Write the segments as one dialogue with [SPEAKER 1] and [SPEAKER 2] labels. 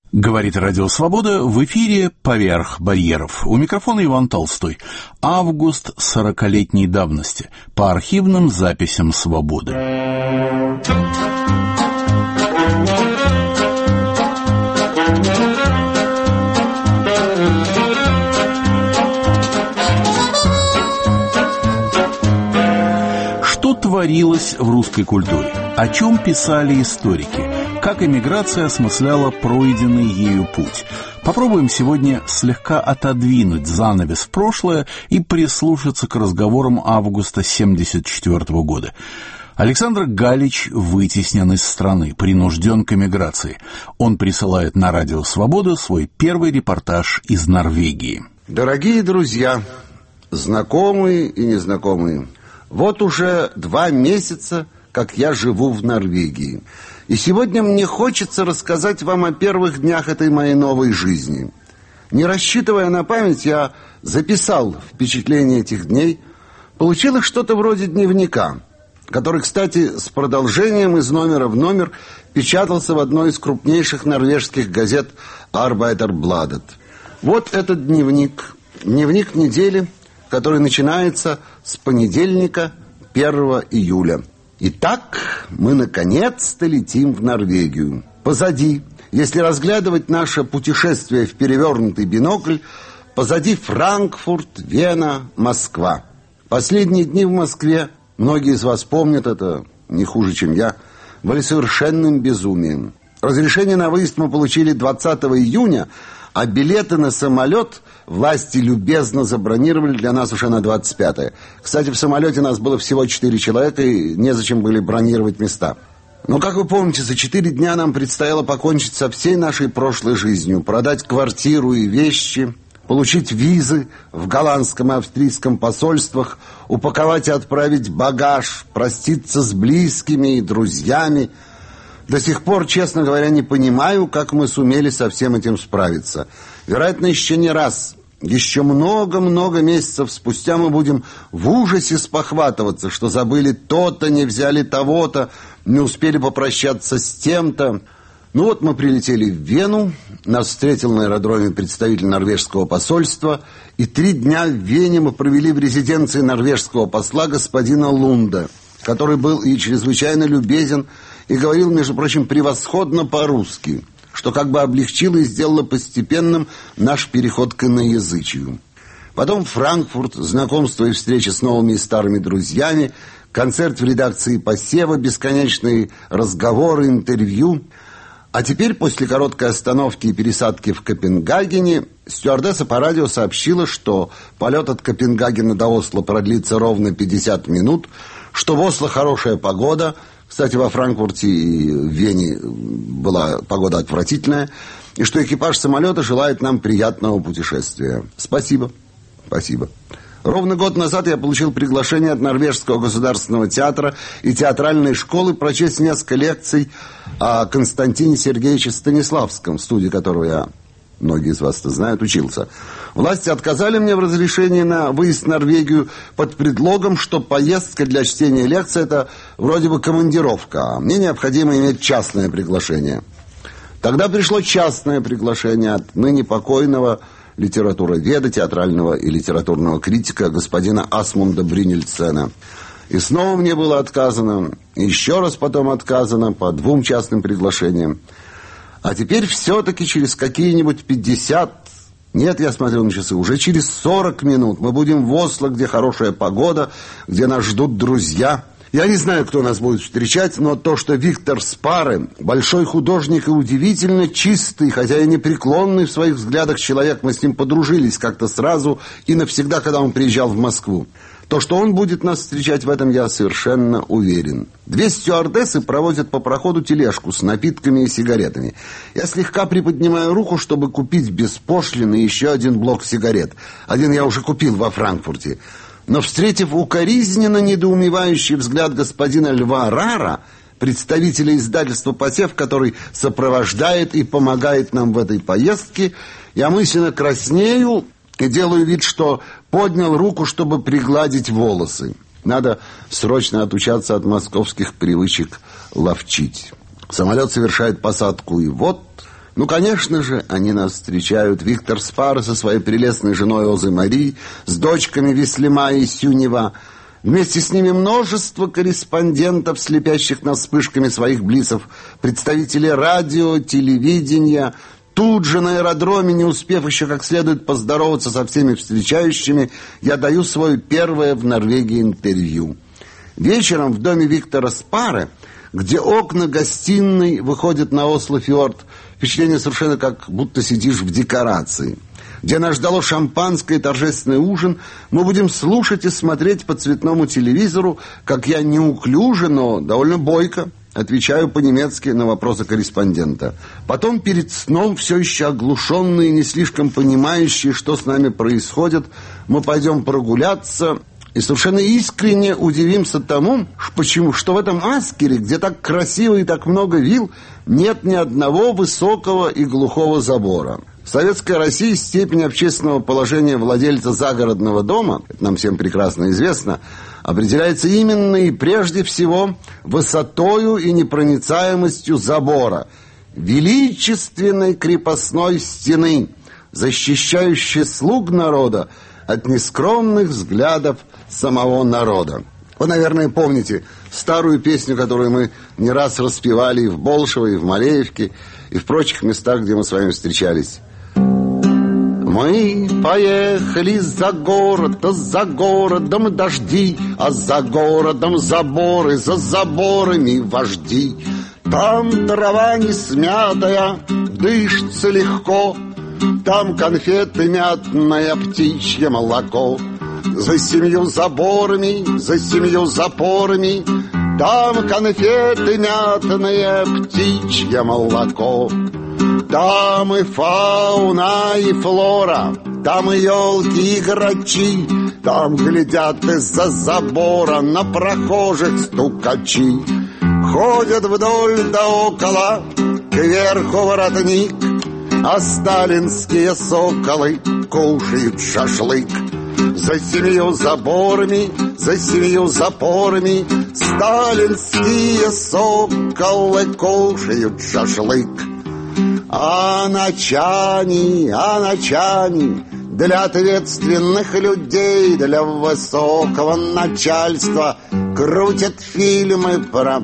[SPEAKER 1] Говорит Радио Свобода, в эфире «Поверх барьеров». У микрофона Иван Толстой. Август 40-летней давности. По архивным записям «Свободы». Что творилось в русской культуре? О чем писали историки? Как эмиграция осмысляла пройденный ею путь? Попробуем сегодня слегка отодвинуть занавес в прошлое и прислушаться к разговорам августа 1974 года. Александр Галич вытеснен из страны, принужден к эмиграции. Он присылает на Радио Свобода свой первый репортаж из Норвегии.
[SPEAKER 2] Дорогие друзья, знакомые и незнакомые, вот уже 2 месяца, как я живу в Норвегии. И сегодня мне хочется рассказать вам о первых днях этой моей новой жизни. Не рассчитывая на память, я записал впечатления этих дней. Получилось что-то вроде дневника, который, кстати, с продолжением из номера в номер печатался в одной из крупнейших норвежских газет «Arbeiderbladet». Вот этот дневник. Дневник недели, который начинается с понедельника, 1 июля. Итак, мы наконец-то летим в Норвегию. Позади, если разглядывать наше путешествие в перевернутый бинокль, позади Франкфурт, Вена, Москва. Последние дни в Москве, многие из вас помнят это не хуже, чем я, были совершенным безумием. Разрешение на выезд мы получили 20 июня, а билеты на самолет власти любезно забронировали для нас уже на 25-е. Кстати, в самолете нас было всего 4 человека, и незачем были бронировать места. Но, как вы помните, за 4 дня нам предстояло покончить со всей нашей прошлой жизнью, продать квартиру и вещи, получить визы в голландском и австрийском посольствах, упаковать и отправить багаж, проститься с близкими и друзьями. До сих пор, честно говоря, не понимаю, как мы сумели со всем этим справиться. Вероятно, еще не раз, еще много-много месяцев спустя мы будем в ужасе спохватываться, что забыли то-то, не взяли того-то, не успели попрощаться с тем-то. Ну вот мы прилетели в Вену, нас встретил на аэродроме представитель норвежского посольства, и 3 дня в Вене мы провели в резиденции норвежского посла господина Лунда, который был и чрезвычайно любезен, и говорил, между прочим, превосходно по-русски, что как бы облегчило и сделало постепенным наш переход к иноязычию. Потом Франкфурт, знакомство и встреча с новыми и старыми друзьями, концерт в редакции «Посева», бесконечные разговоры, интервью. А теперь, после короткой остановки и пересадки в Копенгагене, стюардесса по радио сообщила, что полет от Копенгагена до Осло продлится ровно 50 минут, что в Осло хорошая погода. Кстати, во Франкфурте и в Вене была погода отвратительная. И что экипаж самолета желает нам приятного путешествия. Спасибо. Спасибо. Ровно год назад я получил приглашение от Норвежского государственного театра и театральной школы прочесть несколько лекций о Константине Сергеевиче Станиславском, в студии которого я, многие из вас это знают, учился. Власти отказали мне в разрешении на выезд в Норвегию под предлогом, что поездка для чтения лекций – это вроде бы командировка, а мне необходимо иметь частное приглашение. Тогда пришло частное приглашение от ныне покойного литературоведа, театрального и литературного критика господина Асмунда Бринельсена. И снова мне было отказано, и еще раз потом отказано по 2 частным приглашениям. А теперь все-таки через какие-нибудь 50... Нет, я смотрел на часы, уже через 40 минут мы будем в Осло, где хорошая погода, где нас ждут друзья. Я не знаю, кто нас будет встречать, но то, что Виктор Спаре, большой художник и удивительно чистый, хотя и непреклонный в своих взглядах человек, мы с ним подружились как-то сразу и навсегда, когда он приезжал в Москву. То, что он будет нас встречать, в этом я совершенно уверен. 2 стюардессы проводят по проходу тележку с напитками и сигаретами. Я слегка приподнимаю руку, чтобы купить без пошлины еще 1 блок сигарет. 1 я уже купил во Франкфурте. Но, встретив укоризненно недоумевающий взгляд господина Льва Рара, представителя издательства «Посев», который сопровождает и помогает нам в этой поездке, я мысленно краснею и делаю вид, что поднял руку, чтобы пригладить волосы. Надо срочно отучаться от московских привычек ловчить. Самолет совершает посадку, и вот Ну, конечно же, они нас встречают. Виктор Спара со своей прелестной женой Озой Мари, с дочками Веслима и Сюнева. Вместе с ними множество корреспондентов, слепящих нас вспышками своих блицев, представители радио, телевидения. Тут же на аэродроме, не успев еще как следует поздороваться со всеми встречающими, я даю свое первое в Норвегии интервью. Вечером в доме Виктора Спары, где окна гостиной выходят на Осло-фьорд, впечатление совершенно как будто сидишь в декорации, где нас ждало шампанское и торжественный ужин, мы будем слушать и смотреть по цветному телевизору, как я неуклюже, но довольно бойко отвечаю по-немецки на вопросы корреспондента. Потом перед сном, все еще оглушенные, не слишком понимающие, что с нами происходит, мы пойдем прогуляться и совершенно искренне удивимся тому, что в этом Аскере, где так красиво и так много вилл, нет ни одного высокого и глухого забора. В Советской России степень общественного положения владельца загородного дома, это нам всем прекрасно известно, определяется именно и прежде всего высотою и непроницаемостью забора, величественной крепостной стены, защищающей слуг народа от нескромных взглядов самого народа. Вы, наверное, помните старую песню, которую мы не раз распевали и в Болшево, и в Малеевке, и в прочих местах, где мы с вами встречались. Мы поехали за городом дожди, а за городом заборы, за заборами вожди. Там трава не смятая, дышится легко, там конфеты мятное, птичье молоко. За 7 заборами, за 7 запорами, там конфеты мятное, птичье молоко. Там и фауна, и флора, там и елки, и грачи, там глядят из-за забора на прохожих стукачи. Ходят вдоль да около, кверху воротник, а сталинские соколы кушают шашлык. За 7 заборами, за 7 запорами, сталинские соколы кушают шашлык. А ночами для ответственных людей, для высокого начальства крутят фильмы про...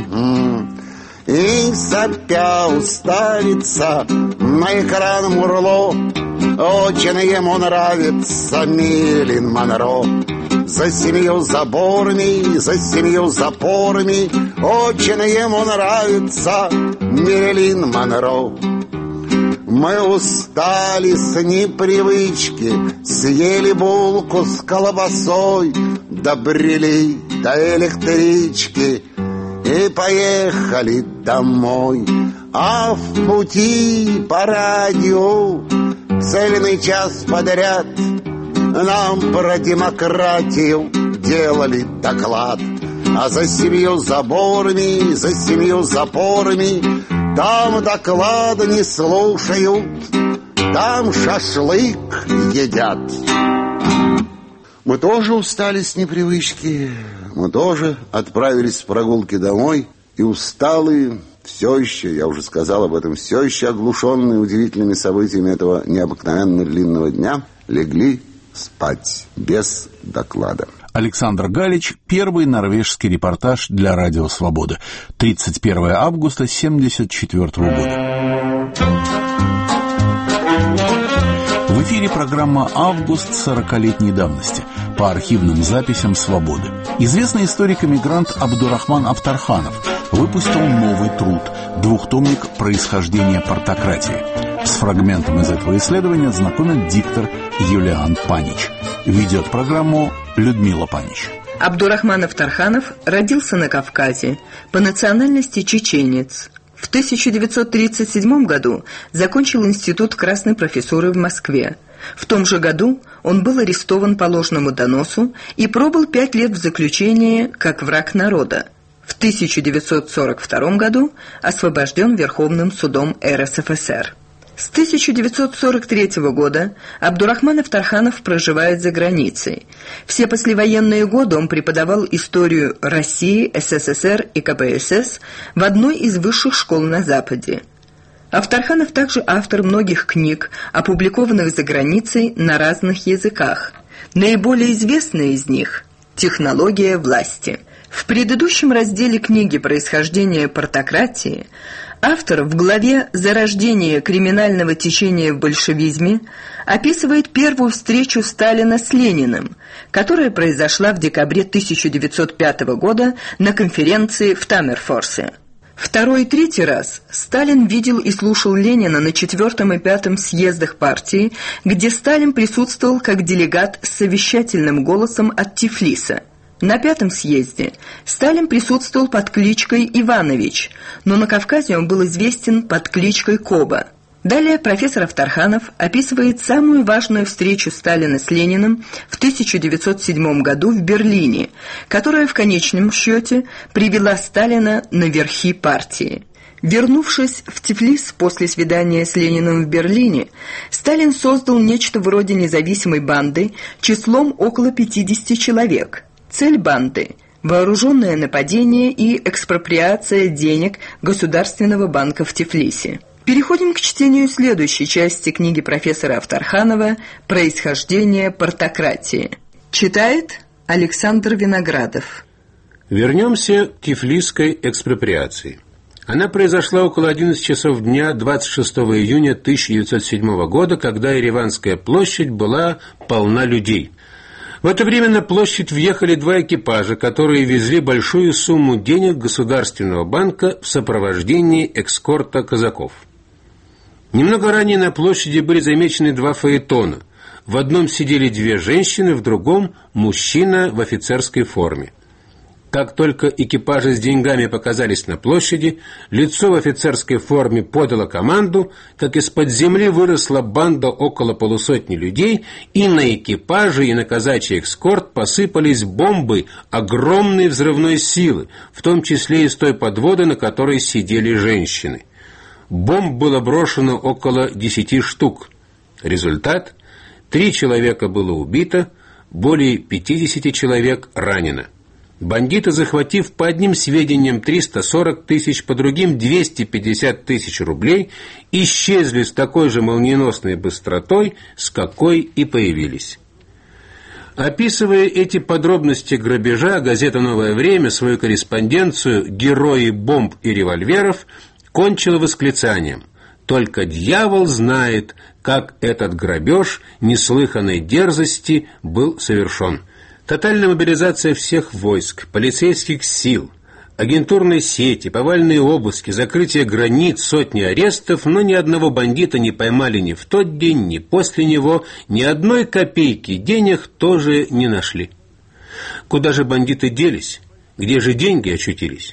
[SPEAKER 2] И сопя уставится на экран Мурло. Очень ему нравится Мерлин Монро. За 7 заборами, за 7 запорами очень ему нравится Мерлин Монро. Мы устали с непривычки, съели булку с колбасой, добрели до электрички и поехали домой. А в пути по радио цельный час подряд нам про демократию делали доклад. А за 7 заборами, за 7 запорами, там доклады не слушают, там шашлык едят. Мы тоже устали с непривычки, мы тоже отправились с прогулки домой, и усталые, все еще, я уже сказал об этом, все еще оглушенные удивительными событиями этого необыкновенно длинного дня, легли спать без доклада.
[SPEAKER 1] Александр Галич, первый норвежский репортаж для Радио Свобода. 31 августа 1974 года. В эфире программа «Август» 40-летней давности по архивным записям «Свободы». Известный историк-эмигрант Абдурахман Авторханов выпустил новый труд – двухтомник «Происхождение партократии». С фрагментом из этого исследования знакомит диктор Юлиан Панич. Ведет программу Людмила Панич.
[SPEAKER 3] Абдурахман Авторханов родился на Кавказе, по национальности чеченец. В 1937 году закончил институт красной профессуры в Москве. В том же году он был арестован по ложному доносу и пробыл 5 лет в заключении как враг народа. В 1942 году освобожден Верховным судом РСФСР. С 1943 года Абдурахман Авторханов проживает за границей. Все послевоенные годы он преподавал историю России, СССР и КПСС в одной из высших школ на Западе. Авторханов также автор многих книг, опубликованных за границей на разных языках. Наиболее известная из них «Технология власти». В предыдущем разделе книги «Происхождение партократии» автор в главе «Зарождение криминального течения в большевизме» описывает первую встречу Сталина с Лениным, которая произошла в декабре 1905 года на конференции в Таммерфорсе. Второй и третий раз Сталин видел и слушал Ленина на 4-м и 5-м съездах партии, где Сталин присутствовал как делегат с совещательным голосом от Тифлиса. На 5-м съезде Сталин присутствовал под кличкой Иванович, но на Кавказе он был известен под кличкой Коба. Далее профессор Авторханов описывает самую важную встречу Сталина с Лениным в 1907 году в Берлине, которая в конечном счете привела Сталина на верхи партии. Вернувшись в Тифлис после свидания с Лениным в Берлине, Сталин создал нечто вроде независимой банды числом около 50 человек. Цель банды – вооруженное нападение и экспроприация денег Государственного банка в Тифлисе. Переходим к чтению следующей части книги профессора Авторханова «Происхождение партократии». Читает Александр Виноградов.
[SPEAKER 4] Вернемся к Тифлисской экспроприации. Она произошла около 11 часов дня 26 июня 1907 года, когда Ереванская площадь была полна людей. В это время на площадь въехали 2 экипажа, которые везли большую сумму денег Государственного банка в сопровождении эскорта казаков. Немного ранее на площади были замечены 2 фаэтона. В одном сидели 2 женщины, в другом – мужчина в офицерской форме. Как только экипажи с деньгами показались на площади, лицо в офицерской форме подало команду, как из-под земли выросла банда около полусотни людей, и на экипажи, и на казачий эскорт посыпались бомбы огромной взрывной силы, в том числе и с той подводы, на которой сидели женщины. Бомб было брошено около 10 штук. Результат – 3 человека было убито, более 50 человек ранено. Бандиты, захватив по одним сведениям 340 тысяч, по другим 250 тысяч рублей, исчезли с такой же молниеносной быстротой, с какой и появились. Описывая эти подробности грабежа, газета «Новое время» свою корреспонденцию «Герои бомб и револьверов» кончила восклицанием: «Только дьявол знает, как этот грабеж неслыханной дерзости был совершен». Тотальная мобилизация всех войск, полицейских сил, агентурной сети, повальные обыски, закрытие границ, сотни арестов, но ни одного бандита не поймали ни в тот день, ни после него, ни одной копейки денег тоже не нашли. Куда же бандиты делись? Где же деньги очутились?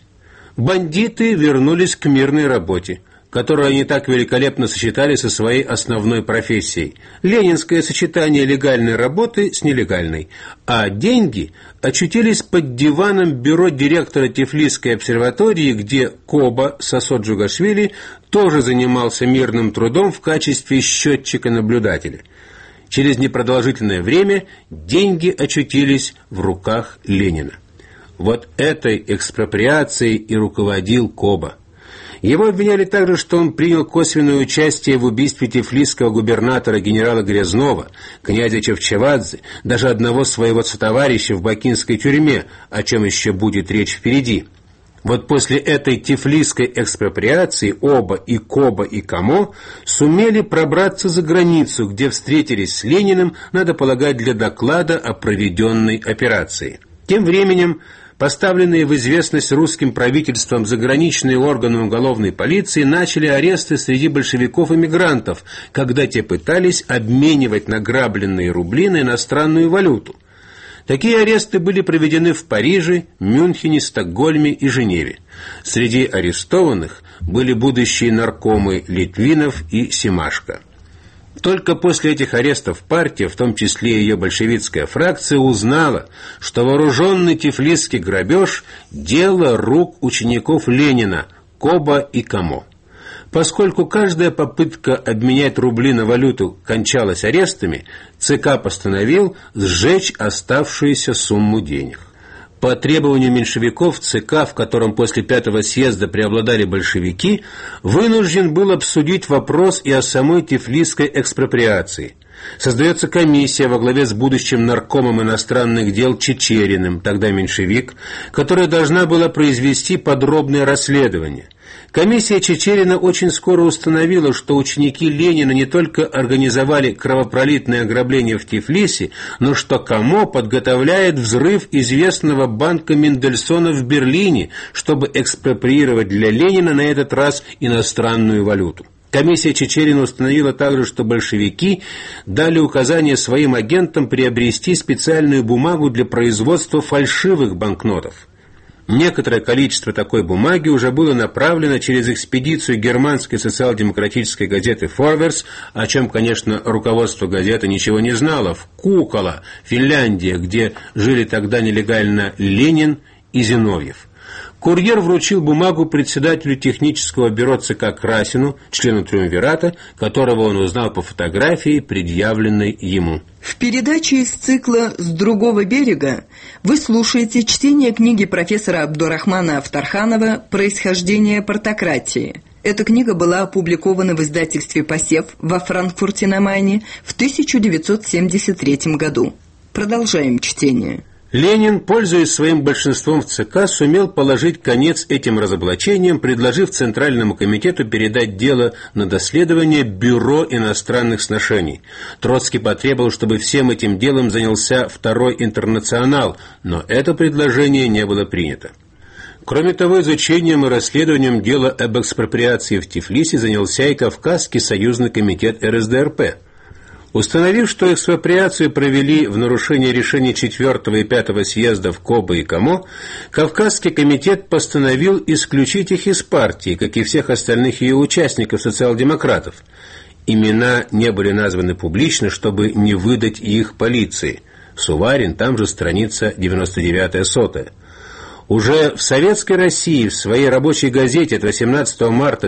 [SPEAKER 4] Бандиты вернулись к мирной работе, которую они так великолепно сочетали со своей основной профессией. Ленинское сочетание легальной работы с нелегальной. А деньги очутились под диваном бюро директора Тифлисской обсерватории, где Коба Сосо Джугашвили тоже занимался мирным трудом в качестве счетчика-наблюдателя. Через непродолжительное время деньги очутились в руках Ленина. Вот этой экспроприацией и руководил Коба. Его обвиняли также, что он принял косвенное участие в убийстве тифлисского губернатора генерала Грязнова, князя Чавчавадзе, даже одного своего сотоварища в бакинской тюрьме, о чем еще будет речь впереди. Вот после этой тифлисской экспроприации оба, и Коба, и Камо, сумели пробраться за границу, где встретились с Лениным, надо полагать, для доклада о проведенной операции. Тем временем поставленные в известность русским правительством заграничные органы уголовной полиции начали аресты среди большевиков-эмигрантов, когда те пытались обменивать награбленные рубли на иностранную валюту. Такие аресты были проведены в Париже, Мюнхене, Стокгольме и Женеве. Среди арестованных были будущие наркомы Литвинов и Семашко. Только после этих арестов партия, в том числе ее большевистская фракция, узнала, что вооруженный тифлисский грабеж – дело рук учеников Ленина, Коба и Камо. Поскольку каждая попытка обменять рубли на валюту кончалась арестами, ЦК постановил сжечь оставшуюся сумму денег. по требованию меньшевиков ЦК, в котором после 5-го съезда преобладали большевики, вынужден был обсудить вопрос и о самой тифлисской экспроприации. Создается комиссия во главе с будущим наркомом иностранных дел Чичериным, тогда меньшевик, которая должна была произвести подробное расследование. Комиссия Чичерина очень скоро установила, что ученики Ленина не только организовали кровопролитное ограбление в Тифлисе, но что Камо подготовляет взрыв известного банка Мендельсона в Берлине, чтобы экспроприировать для Ленина на этот раз иностранную валюту. Комиссия Чичерина установила также, что большевики дали указание своим агентам приобрести специальную бумагу для производства фальшивых банкнотов. Некоторое количество такой бумаги уже было направлено через экспедицию германской социал-демократической газеты «Форверс», о чем, конечно, руководство газеты ничего не знало, в Кукола, Финляндия, где жили тогда нелегально Ленин и Зиновьев. Курьер вручил бумагу председателю технического бюро ЦК Красину, члену Триумвирата, которого он узнал по фотографии, предъявленной ему.
[SPEAKER 3] В передаче из цикла «С другого берега» вы слушаете чтение книги профессора Абдурахмана Афтарханова «Происхождение партократии». Эта книга была опубликована в издательстве «Посев» во Франкфурте на Майне в 1973 году. Продолжаем чтение.
[SPEAKER 4] Ленин, пользуясь своим большинством в ЦК, сумел положить конец этим разоблачениям, предложив Центральному комитету передать дело на доследование Бюро иностранных сношений. Троцкий потребовал, чтобы всем этим делом занялся Второй интернационал, но это предложение не было принято. Кроме того, изучением и расследованием дела об экспроприации в Тифлисе занялся и Кавказский союзный комитет РСДРП. Установив, что экспроприацию провели в нарушение решений 4-го и 5-го съездов Кобы и Камо, Кавказский комитет постановил исключить их из партии, как и всех остальных ее участников социал-демократов. Имена не были названы публично, чтобы не выдать их полиции. Суварин, там же страница 99-100. Уже в Советской России в своей рабочей газете от 18 марта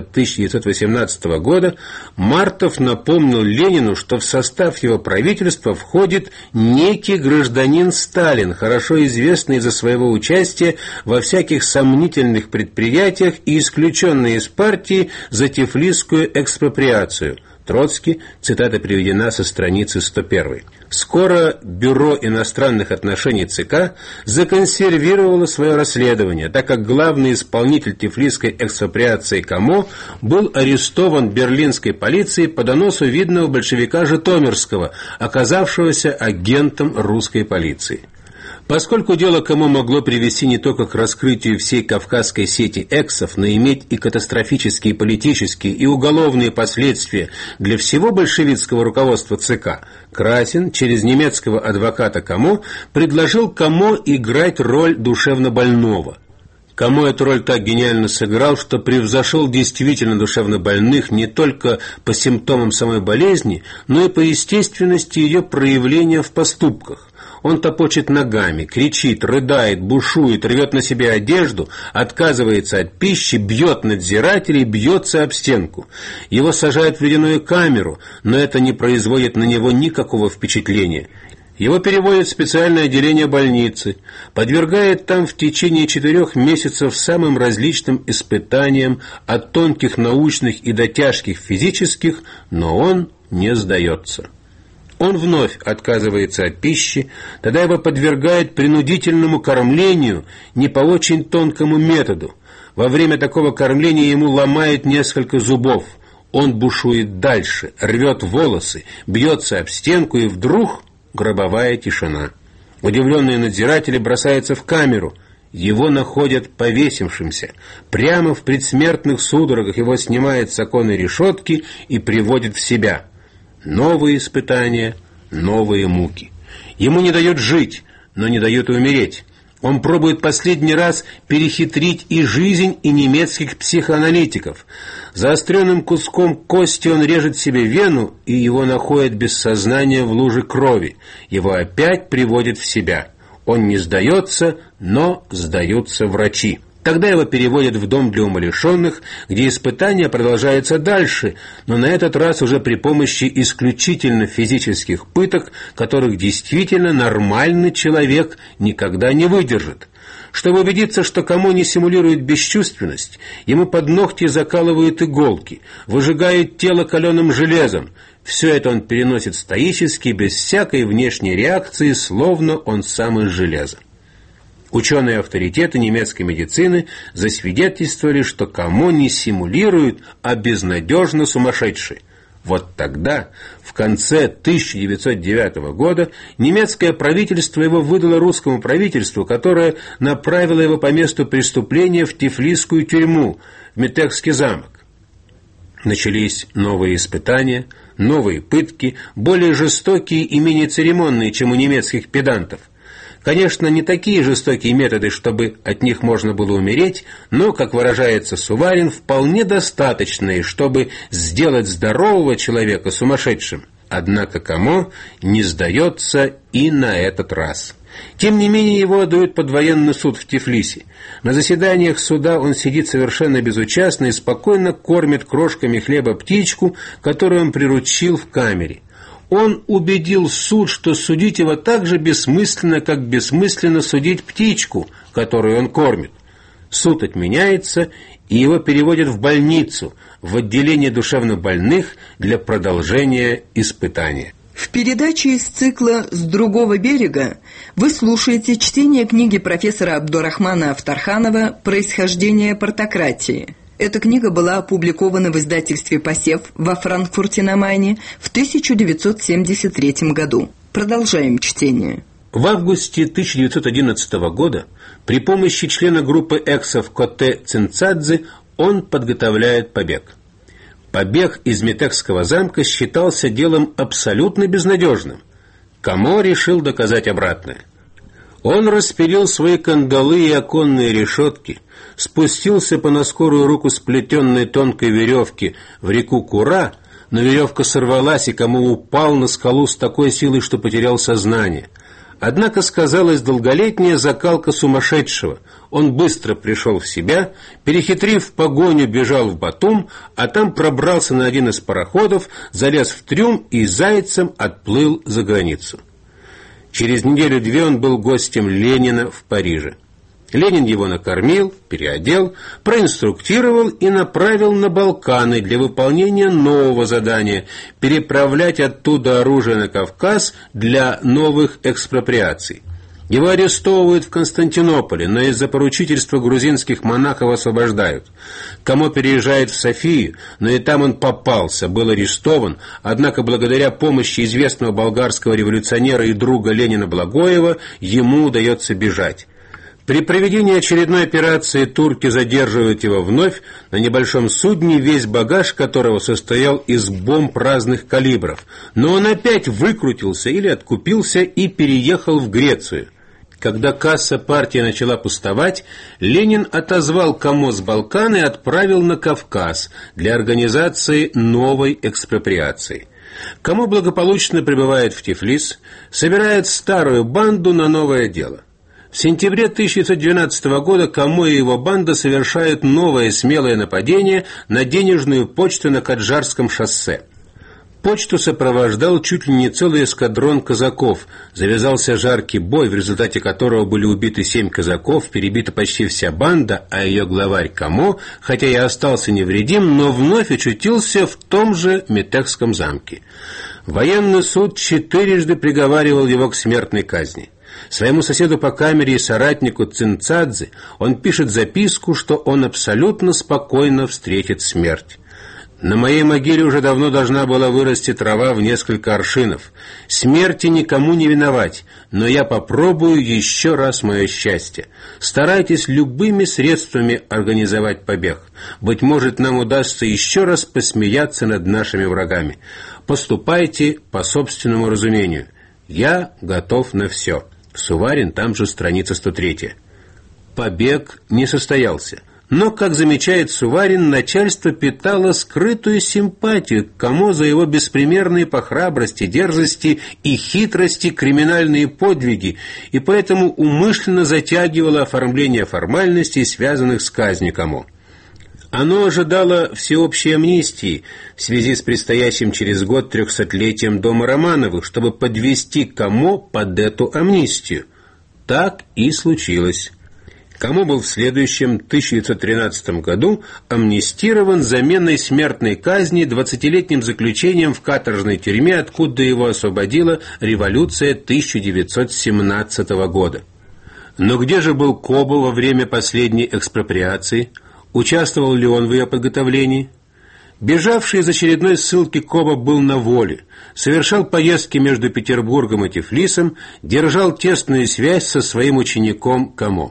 [SPEAKER 4] 1918 года Мартов напомнил Ленину, что в состав его правительства входит некий гражданин Сталин, хорошо известный из-за своего участия во всяких сомнительных предприятиях и исключенный из партии за тифлисскую экспроприацию. Троцкий, цитата приведена со страницы 101. Скоро Бюро иностранных отношений ЦК законсервировало свое расследование, так как главный исполнитель тифлисской экспроприации Камо был арестован берлинской полицией по доносу видного большевика Житомирского, оказавшегося агентом русской полиции. Поскольку дело Камо могло привести не только к раскрытию всей кавказской сети эксов, но иметь и катастрофические политические и уголовные последствия для всего большевистского руководства ЦК, Красин через немецкого адвоката Камо предложил Камо играть роль душевнобольного. Камо эту роль так гениально сыграл, что превзошел действительно душевнобольных не только по симптомам самой болезни, но и по естественности ее проявления в поступках. Он топочет ногами, кричит, рыдает, бушует, рвет на себе одежду, отказывается от пищи, бьет надзирателей, бьется об стенку. Его сажают в ледяную камеру, но это не производит на него никакого впечатления. Его переводят в специальное отделение больницы, подвергает там в течение 4 месяцев самым различным испытаниям, от тонких научных и до тяжких физических, но он не сдается. Он вновь отказывается от пищи, тогда его подвергают принудительному кормлению не по очень тонкому методу. Во время такого кормления ему ломают несколько зубов. Он бушует дальше, рвет волосы, бьется об стенку, и вдруг гробовая тишина. Удивленные надзиратели бросаются в камеру. Его находят повесившимся. Прямо в предсмертных судорогах его снимают с оконной решетки и приводят в себя. Новые испытания, новые муки. Ему не дают жить, но не дают и умереть. Он пробует последний раз перехитрить и жизнь, и немецких психоаналитиков. Заостренным куском кости он режет себе вену, и его находят без сознания в луже крови. Его опять приводят в себя. Он не сдается, но сдаются врачи. Тогда его переводят в дом для умалишенных, где испытания продолжаются дальше, но на этот раз уже при помощи исключительно физических пыток, которых действительно нормальный человек никогда не выдержит. Чтобы убедиться, что Камо не симулирует бесчувственность, ему под ногти закалывают иголки, выжигают тело каленым железом. Все это он переносит стоически, без всякой внешней реакции, словно он сам из железа. Ученые авторитеты немецкой медицины засвидетельствовали, что Камо не симулирует, а безнадежно сумасшедший. Вот тогда, в конце 1909 года, немецкое правительство его выдало русскому правительству, которое направило его по месту преступления в Тифлисскую тюрьму, в Метекский замок. Начались новые испытания, новые пытки, более жестокие и менее церемонные, чем у немецких педантов. Конечно, не такие жестокие методы, чтобы от них можно было умереть, но, как выражается Суварин, вполне достаточные, чтобы сделать здорового человека сумасшедшим. Однако Камо не сдается и на этот раз. Тем не менее, его отдают под военный суд в Тифлисе. На заседаниях суда он сидит совершенно безучастно и спокойно кормит крошками хлеба птичку, которую он приручил в камере. Он убедил суд, что судить его так же бессмысленно, как бессмысленно судить птичку, которую он кормит. Суд отменяется, и его переводят в больницу, в отделение душевнобольных для продолжения испытания.
[SPEAKER 3] В передаче из цикла «С другого берега» вы слушаете чтение книги профессора Абдурахмана Афтарханова «Происхождение партократии». Эта книга была опубликована в издательстве «Посев» во Франкфурте на Майне в 1973 году. Продолжаем чтение.
[SPEAKER 4] В августе 1911 года при помощи члена группы эксов Коте Цинцадзе он подготовляет побег. Побег из Метекского замка считался делом абсолютно безнадежным. Камо решил доказать обратное. Он распилил свои кандалы и оконные решетки, спустился по на скорую руку сплетенной тонкой веревки в реку Кура, но веревка сорвалась, и Камо упал на скалу с такой силой, что потерял сознание. Однако сказалась долголетняя закалка сумасшедшего. Он быстро пришел в себя, перехитрив погоню, бежал в Батум, а там пробрался на один из пароходов, залез в трюм и зайцем отплыл за границу. Через неделю-две он был гостем Ленина в Париже. Ленин его накормил, переодел, проинструктировал и направил на Балканы для выполнения нового задания – переправлять оттуда оружие на Кавказ для новых экспроприаций. Его арестовывают в Константинополе, но из-за поручительства грузинских монахов освобождают. Камо переезжает в Софию, но и там он попался, был арестован, однако благодаря помощи известного болгарского революционера и друга Ленина Благоева ему удается бежать. При проведении очередной операции турки задерживают его вновь на небольшом судне, весь багаж которого состоял из бомб разных калибров. Но он опять выкрутился или откупился и переехал в Грецию. Когда касса партии начала пустовать, Ленин отозвал Камо с Балкан и отправил на Кавказ для организации новой экспроприации. Камо благополучно прибывает в Тифлис, собирает старую банду на новое дело. В сентябре 1912 года Камо и его банда совершают новое смелое нападение на денежную почту на Каджарском шоссе. Почту сопровождал чуть ли не целый эскадрон казаков. Завязался жаркий бой, в результате которого были убиты 7 казаков, перебита почти вся банда, а ее главарь Камо, хотя и остался невредим, но вновь очутился в том же Метекском замке. Военный суд 4 приговаривал его к смертной казни. Своему соседу по камере и соратнику Цинцадзе он пишет записку, что он абсолютно спокойно встретит смерть. «На моей могиле уже давно должна была вырасти трава в несколько аршинов. Смерти никому не виновать, но я попробую еще раз мое счастье. Старайтесь любыми средствами организовать побег. Быть может, нам удастся еще раз посмеяться над нашими врагами. Поступайте по собственному разумению. Я готов на все». Суварин, там же страница 103. Побег не состоялся. Но, как замечает Суварин, начальство питало скрытую симпатию к Камо за его беспримерные по храбрости, дерзости и хитрости криминальные подвиги, и поэтому умышленно затягивало оформление формальностей, связанных с казнью Камо. Оно ожидало всеобщей амнистии в связи с предстоящим через год 300-летием дома Романовых, чтобы подвести Камо под эту амнистию. Так и случилось. Камо был в следующем 1913 году амнистирован заменой смертной казни 20-летним заключением в каторжной тюрьме, откуда его освободила революция 1917 года. Но где же был Коба во время последней экспроприации? Участвовал ли он в ее подготовлении? Бежавший из очередной ссылки Коба был на воле, совершал поездки между Петербургом и Тифлисом, держал тесную связь со своим учеником Камо.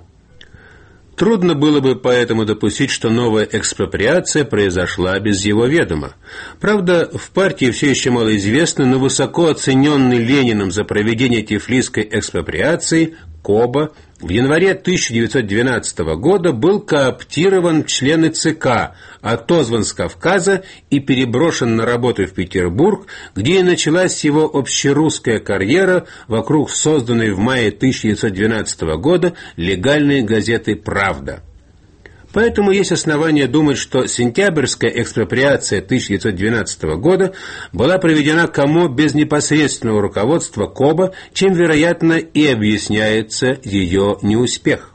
[SPEAKER 4] Трудно было бы поэтому допустить, что новая экспроприация произошла без его ведома. Правда, в партии все еще малоизвестно, но высоко оцененный Лениным за проведение Тифлисской экспроприации Коба в январе 1912 года был кооптирован в члены ЦК, отозван с Кавказа и переброшен на работу в Петербург, где и началась его общерусская карьера вокруг созданной в мае 1912 года легальной газеты «Правда». Поэтому есть основания думать, что сентябрьская экспроприация 1912 года была проведена Камо без непосредственного руководства Коба, чем, вероятно, и объясняется ее неуспех.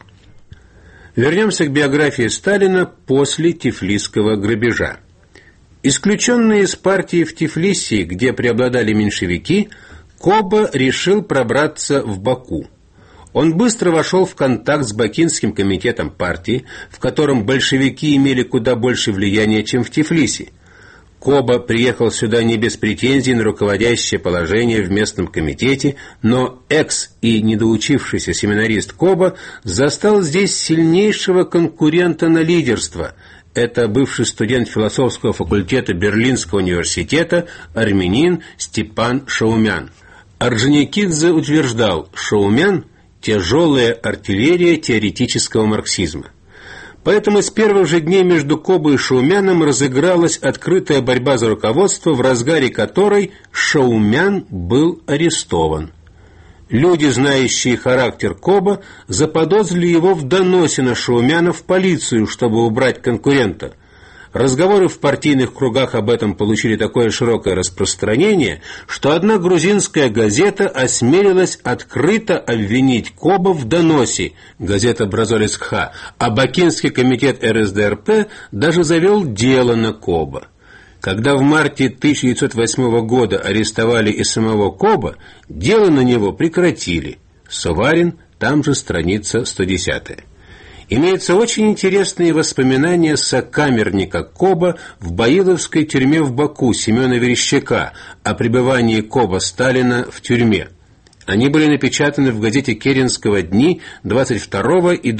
[SPEAKER 4] Вернемся к биографии Сталина после Тифлисского грабежа. Исключенный из партии в Тифлисе, где преобладали меньшевики, Коба решил пробраться в Баку. Он быстро вошел в контакт с Бакинским комитетом партии, в котором большевики имели куда больше влияния, чем в Тифлисе. Коба приехал сюда не без претензий на руководящее положение в местном комитете, но и недоучившийся семинарист Коба застал здесь сильнейшего конкурента на лидерство. Это бывший студент философского факультета Берлинского университета, армянин Степан Шаумян. Орджоникидзе утверждал: Шаумян – тяжелая артиллерия теоретического марксизма. Поэтому с первых же дней между Кобой и Шаумяном разыгралась открытая борьба за руководство, в разгаре которой Шаумян был арестован. Люди, знающие характер Коба, заподозрили его в доносе на Шаумяна в полицию, чтобы убрать конкурента. Разговоры в партийных кругах об этом получили такое широкое распространение, что одна грузинская газета осмелилась открыто обвинить Коба в доносе, газета «Бразолиск-Ха», а Бакинский комитет РСДРП даже завел дело на Коба. Когда в марте 1908 года арестовали и самого Коба, дело на него прекратили. Суварин, там же страница 110. Имеются очень интересные воспоминания сокамерника Коба в Баиловской тюрьме в Баку Семена Верещака о пребывании Коба Сталина в тюрьме. Они были напечатаны в газете Керенского «Дни» 22 и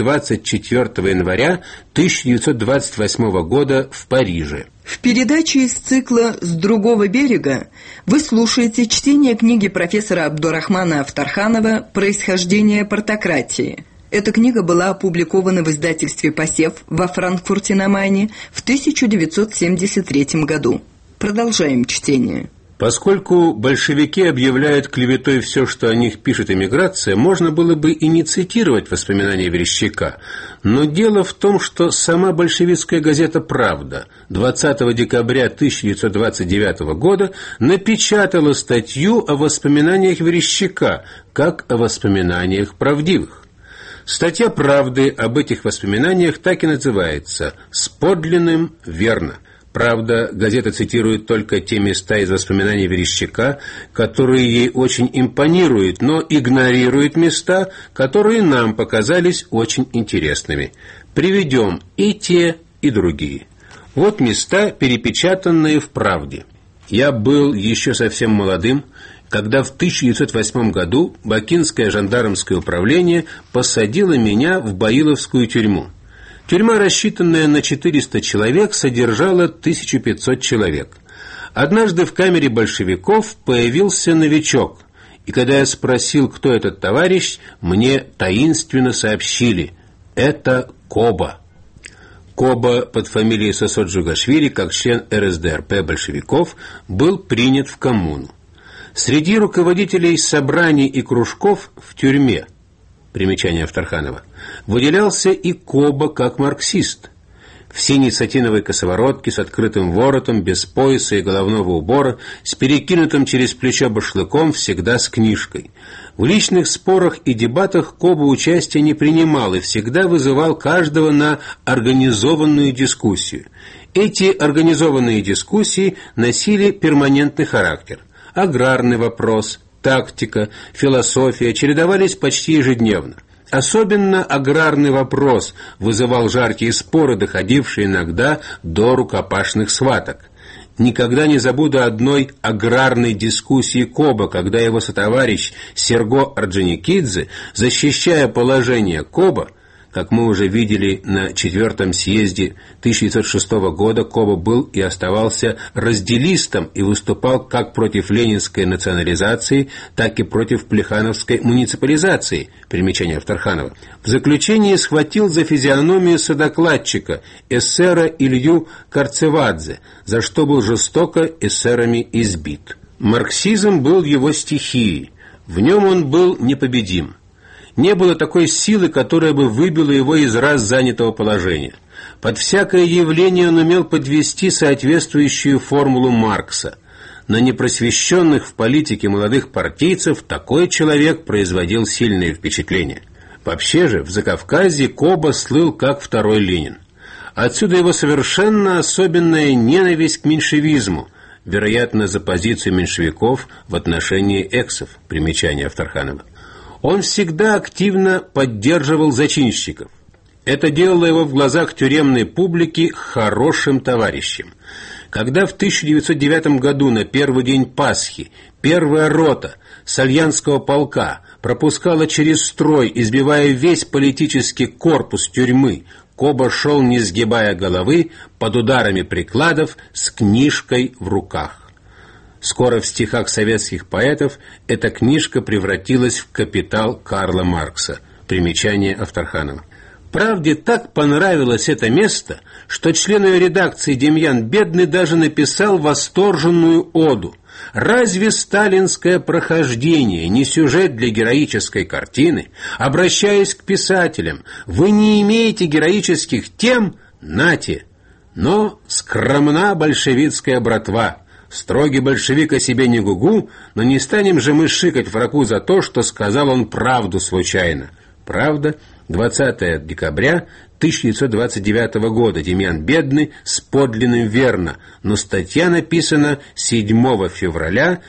[SPEAKER 4] 24 января 1928 года в Париже.
[SPEAKER 3] В передаче из цикла «С другого берега» вы слушаете чтение книги профессора Абдурахмана Афтарханова «Происхождение партократии». Эта книга была опубликована в издательстве «Посев» во Франкфурте на Майне в 1973 году. Продолжаем чтение.
[SPEAKER 4] Поскольку большевики объявляют клеветой все, что о них пишет эмиграция, можно было бы и не цитировать воспоминания Верещака. Но дело в том, что сама большевистская газета «Правда» 20 декабря 1929 года напечатала статью о воспоминаниях Верещака, как о воспоминаниях правдивых. Статья «Правды» об этих воспоминаниях так и называется «С подлинным верно». Правда, газета цитирует только те места из воспоминаний Верещака, которые ей очень импонируют, но игнорирует места, которые нам показались очень интересными. Приведем и те, и другие. Вот места, перепечатанные в «Правде». Я был еще совсем молодым, когда в 1908 году Бакинское жандармское управление посадило меня в Баиловскую тюрьму. Тюрьма, рассчитанная на 400 человек, содержала 1500 человек. Однажды в камере большевиков появился новичок, и когда я спросил, кто этот товарищ, мне таинственно сообщили: это Коба. Коба под фамилией Сосо-Джугашвили, как член РСДРП большевиков, был принят в коммуну. Среди руководителей собраний и кружков в тюрьме, примечание Авторханова, выделялся и Коба как марксист. В синей сатиновой косоворотке с открытым воротом, без пояса и головного убора, с перекинутым через плечо башлыком, всегда с книжкой. В личных спорах и дебатах Коба участия не принимал и всегда вызывал каждого на организованную дискуссию. Эти организованные дискуссии носили перманентный характер. Аграрный вопрос, тактика, философия чередовались почти ежедневно. Особенно аграрный вопрос вызывал жаркие споры, доходившие иногда до рукопашных схваток. Никогда не забуду одной аграрной дискуссии Коба, когда его сотоварищ Серго Орджоникидзе, защищая положение Коба, как мы уже видели на 4-м съезде 1906 года, Коба был и оставался разделистом и выступал как против ленинской национализации, так и против плехановской муниципализации, примечание Авторханова. В заключении схватил за физиономию содокладчика, эсера Илью Карцевадзе, за что был жестоко эсерами избит. Марксизм был его стихией, в нем он был непобедим. Не было такой силы, которая бы выбила его из раз занятого положения. Под всякое явление он умел подвести соответствующую формулу Маркса. На непросвещенных в политике молодых партийцев такой человек производил сильное впечатление. Вообще же в Закавказье Коба слыл как второй Ленин. Отсюда его совершенно особенная ненависть к меньшевизму, вероятно, за позицию меньшевиков в отношении эксов, примечание Авторханова. Он всегда активно поддерживал зачинщиков. Это делало его в глазах тюремной публики хорошим товарищем. Когда в 1909 году на первый день Пасхи первая рота Сальянского полка пропускала через строй, избивая весь политический корпус тюрьмы, Коба шел, не сгибая головы, под ударами прикладов, с книжкой в руках. Скоро в стихах советских поэтов эта книжка превратилась в «Капитал» Карла Маркса. Примечание Авторханова. Правде так понравилось это место, что член ее редакции Демьян Бедный даже написал восторженную оду. Разве сталинское прохождение не сюжет для героической картины? Обращаясь к писателям, вы не имеете героических тем? Нате! Но скромна большевистская братва. Строгий большевик о себе не гугу, но не станем же мы шикать врагу за то, что сказал он правду случайно. Правда, 20 декабря 1929 года, Демьян Бедный, с подлинным верно, но статья написана 7 февраля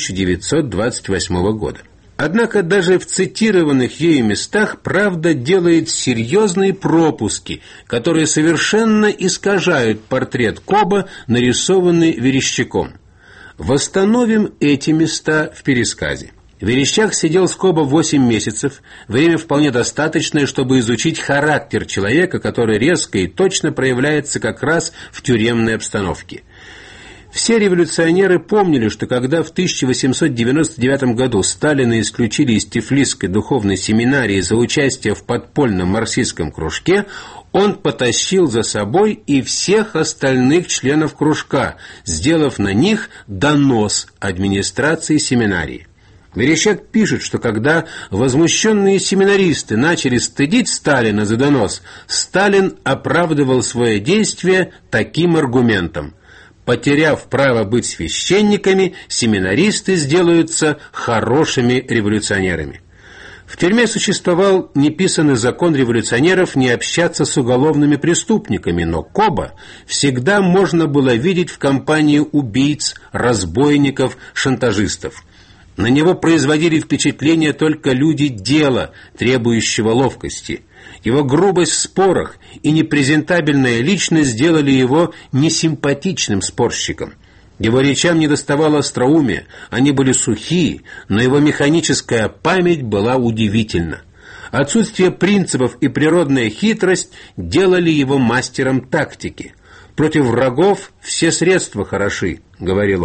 [SPEAKER 4] 1928 года. Однако даже в цитированных ею местах правда делает серьезные пропуски, которые совершенно искажают портрет Коба, нарисованный Верещаком. Восстановим эти места в пересказе. Верещак сидел с Коба 8 месяцев, время вполне достаточное, чтобы изучить характер человека, который резко и точно проявляется как раз в тюремной обстановке. Все революционеры помнили, что когда в 1899 году Сталина исключили из Тифлисской духовной семинарии за участие в подпольном марксистском кружке, он потащил за собой и всех остальных членов кружка, сделав на них донос администрации семинарии. Верещак пишет, что когда возмущенные семинаристы начали стыдить Сталина за донос, Сталин оправдывал свое действие таким аргументом: потеряв право быть священниками, семинаристы сделаются хорошими революционерами. В тюрьме существовал неписанный закон революционеров не общаться с уголовными преступниками, но Коба всегда можно было видеть в компании убийц, разбойников, шантажистов. На него производили впечатление только люди дела, требующего ловкости. Его грубость в спорах и непрезентабельная личность сделали его несимпатичным спорщиком. Его речам недоставало остроумия, они были сухие, но его механическая память была удивительна. Отсутствие принципов и природная хитрость делали его мастером тактики. «Против врагов все средства хороши», — говорил он.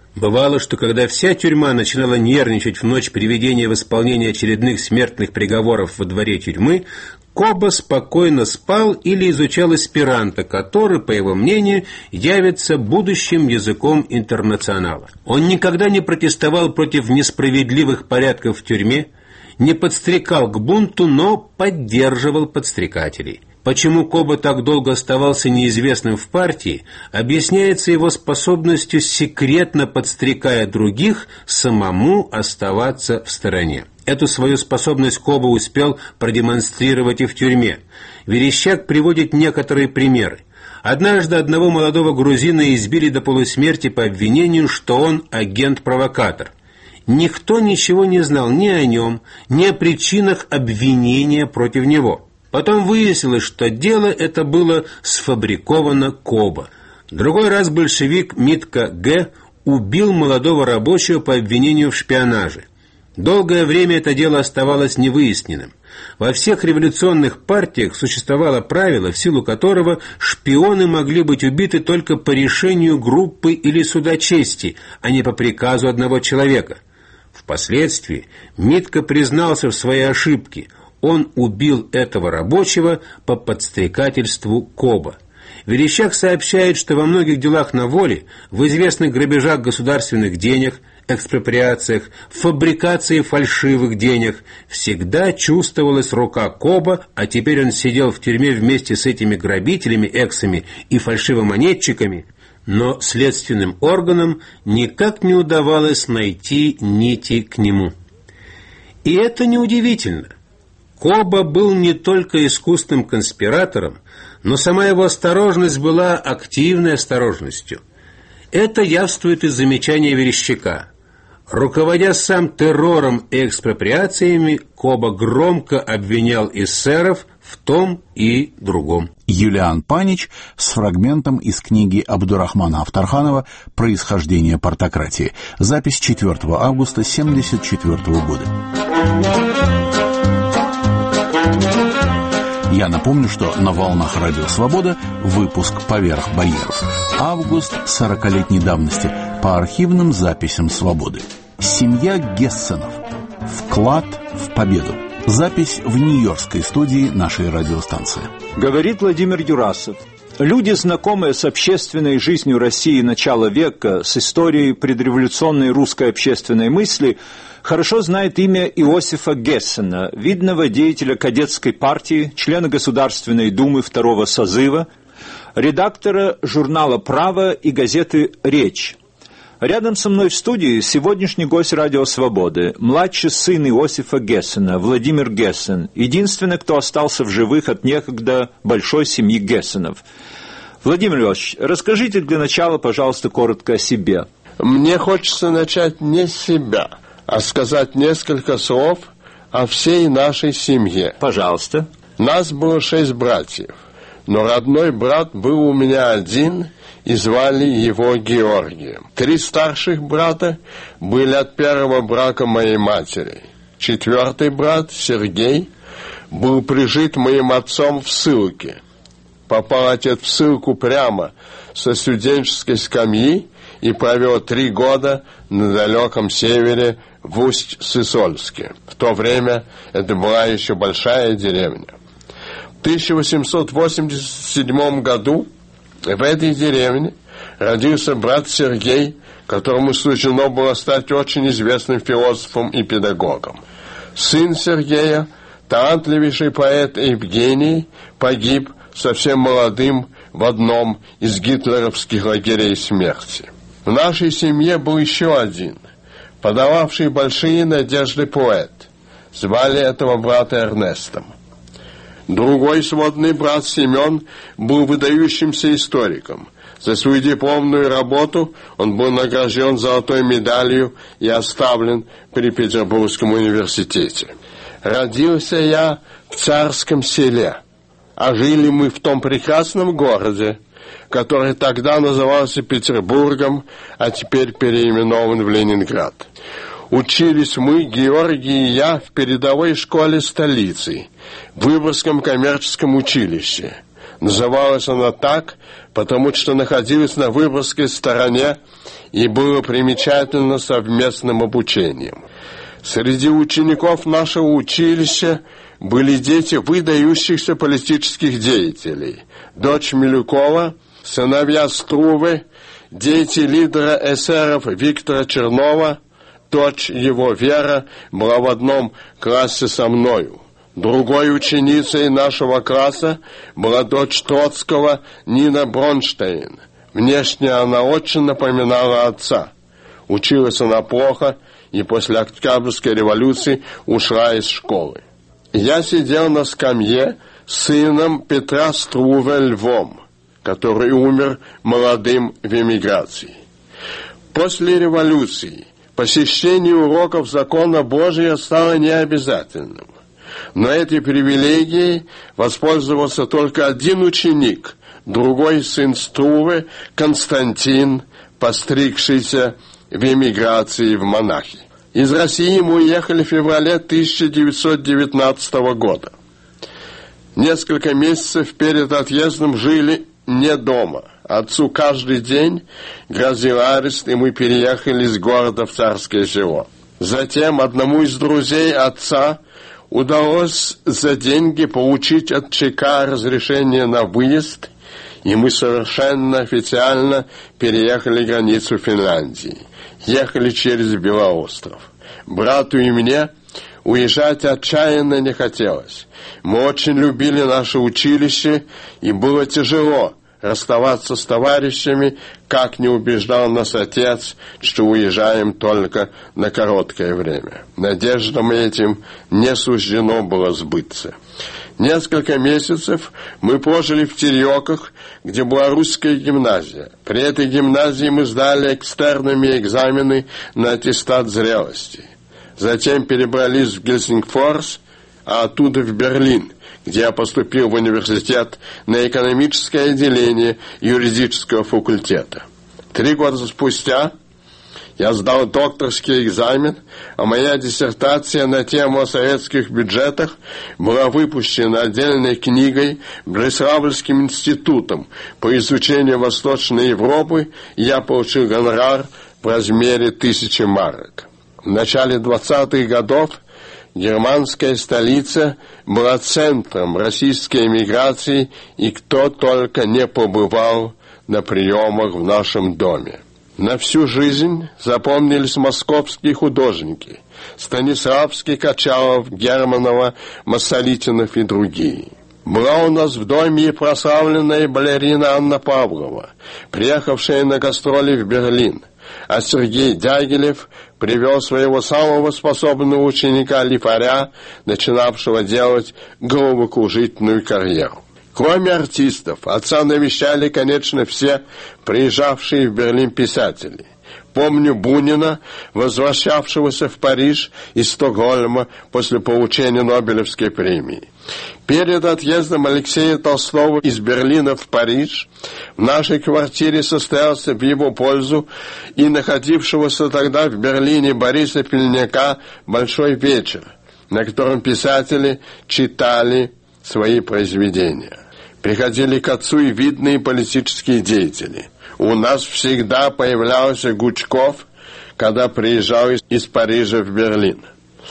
[SPEAKER 4] Бывало, что когда вся тюрьма начинала нервничать в ночь приведения в исполнение очередных смертных приговоров во дворе тюрьмы, Коба спокойно спал или изучал эсперанто, который, по его мнению, явится будущим языком интернационала. Он никогда не протестовал против несправедливых порядков в тюрьме, не подстрекал к бунту, но поддерживал подстрекателей. Почему Коба так долго оставался неизвестным в партии, объясняется его способностью, секретно подстрекая других, самому оставаться в стороне. Эту свою способность Коба успел продемонстрировать и в тюрьме. Верещак приводит некоторые примеры. Однажды одного молодого грузина избили до полусмерти по обвинению, что он агент-провокатор. Никто ничего не знал ни о нем, ни о причинах обвинения против него. Потом выяснилось, что дело это было сфабриковано Коба. Другой раз большевик Митка Г. убил молодого рабочего по обвинению в шпионаже. Долгое время это дело оставалось невыясненным. Во всех революционных партиях существовало правило, в силу которого шпионы могли быть убиты только по решению группы или суда чести, а не по приказу одного человека. Впоследствии Митка признался в своей ошибке. Он убил этого рабочего по подстрекательству Коба. Верещак сообщает, что во многих делах на воле, в известных грабежах государственных денег, экспроприациях, фабрикации фальшивых денег всегда чувствовалась рука Коба, а теперь он сидел в тюрьме вместе с этими грабителями, эксами и фальшивомонетчиками, но следственным органам никак не удавалось найти нити к нему. И это неудивительно. Коба был не только искусным конспиратором, но сама его осторожность была активной осторожностью. Это явствует из замечания Верещака. Руководя сам террором и экспроприациями, Коба громко обвинял эсеров в том и другом.
[SPEAKER 1] Юлиан Панич с фрагментом из книги Абдурахмана Афтарханова «Происхождение партократии». Запись 4 августа 1974 года. Я напомню, что на волнах Радио Свобода выпуск «Поверх барьеров». Август 40-летней давности по архивным записям Свободы. Семья Гессенов. Вклад в победу. Запись в нью-йоркской студии нашей радиостанции.
[SPEAKER 5] Говорит Владимир Юрасов. Люди, знакомые с общественной жизнью России начала века, с историей предреволюционной русской общественной мысли, хорошо знают имя Иосифа Гессена, видного деятеля кадетской партии, члена Государственной Думы второго созыва, редактора журнала «Право» и газеты «Речь». Рядом со мной в студии сегодняшний гость Радио Свободы, младший сын Иосифа Гессена, Владимир Гессен, единственный, кто остался в живых от некогда большой семьи Гессенов. Владимир Львович, расскажите для начала, пожалуйста, коротко о себе.
[SPEAKER 6] Мне хочется начать не с себя, а сказать несколько слов о всей нашей семье.
[SPEAKER 5] Пожалуйста.
[SPEAKER 6] Нас было 6 братьев, но родной брат был у меня один, и звали его Георгием. 3 старших брата были от первого брака моей матери. 4-й брат, Сергей, был прижит моим отцом в ссылке. Попал отец в ссылку прямо со студенческой скамьи и провел 3 года на далеком севере в Усть-Сысольске. В то время это была еще большая деревня. В 1887 году в этой деревне родился брат Сергей, которому суждено было стать очень известным философом и педагогом. Сын Сергея, талантливейший поэт Евгений, погиб совсем молодым в одном из гитлеровских лагерей смерти. В нашей семье был еще один, подававший большие надежды поэт. Звали этого брата Эрнестом. Другой сводный брат Семен был выдающимся историком. За свою дипломную работу он был награжден золотой медалью и оставлен при Петербургском университете. Родился я в Царском селе, а жили мы в том прекрасном городе, который тогда назывался Петербургом, а теперь переименован в Ленинград. Учились мы, Георгий и я, в передовой школе столицы, в Выборгском коммерческом училище. Называлась она так, потому что находилась на Выборгской стороне и было примечательно совместным обучением. Среди учеников нашего училища были дети выдающихся политических деятелей. Дочь Милюкова, сыновья Струве, дети лидера эсеров Виктора Чернова, дочь его Вера была в одном классе со мною. Другой ученицей нашего класса была дочь Троцкого Нина Бронштейн. Внешне она очень напоминала отца. Училась она плохо и после Октябрьской революции ушла из школы. Я сидел на скамье с сыном Петра Струве Львом, который умер молодым в эмиграции. После революции посещение уроков закона Божия стало необязательным. Но этой привилегией воспользовался только один ученик, другой сын Струве, Константин, постригшийся в эмиграции в монахи. Из России мы уехали в феврале 1919 года. Несколько месяцев перед отъездом жили не дома. Отцу каждый день грозил арест, и мы переехали из города в Царское Село. Затем одному из друзей отца удалось за деньги получить от ЧК разрешение на выезд, и мы совершенно официально переехали границу Финляндии. Ехали через Белоостров. Брату и мне уезжать отчаянно не хотелось. Мы очень любили наше училище, и было тяжело расставаться с товарищами, как не убеждал нас отец, что уезжаем только на короткое время. Надеждам этим не суждено было сбыться. Несколько месяцев мы прожили в Тереках, где была русская гимназия. При этой гимназии мы сдали экстернами экзамены на аттестат зрелости. Затем перебрались в Гельсингфорс, а оттуда в Берлин, где я поступил в университет на экономическое отделение юридического факультета. 3 года спустя я сдал докторский экзамен, а моя диссертация на тему о советских бюджетах была выпущена отдельной книгой Бреславским институтом по изучению Восточной Европы, и я получил гонорар в размере 1000 марок. В начале 20-х годов германская столица была центром российской эмиграции, и кто только не побывал на приемах в нашем доме. На всю жизнь запомнились московские художники Станиславский, Качалов, Германова, Масолитинов и другие. Была у нас в доме и прославленная балерина Анна Павлова, приехавшая на гастроли в Берлин, а Сергей Дягилев привел своего самого способного ученика Лифаря, начинавшего делать головокружительную карьеру. Кроме артистов, отца навещали, конечно, все приезжавшие в Берлин писатели. Помню Бунина, возвращавшегося в Париж из Стокгольма после получения Нобелевской премии. Перед отъездом Алексея Толстого из Берлина в Париж в нашей квартире состоялся в его пользу и находившегося тогда в Берлине Бориса Пельняка большой вечер, на котором писатели читали свои произведения. Приходили к отцу и видные политические деятели. У нас всегда появлялся Гучков, когда приезжал из Парижа в Берлин.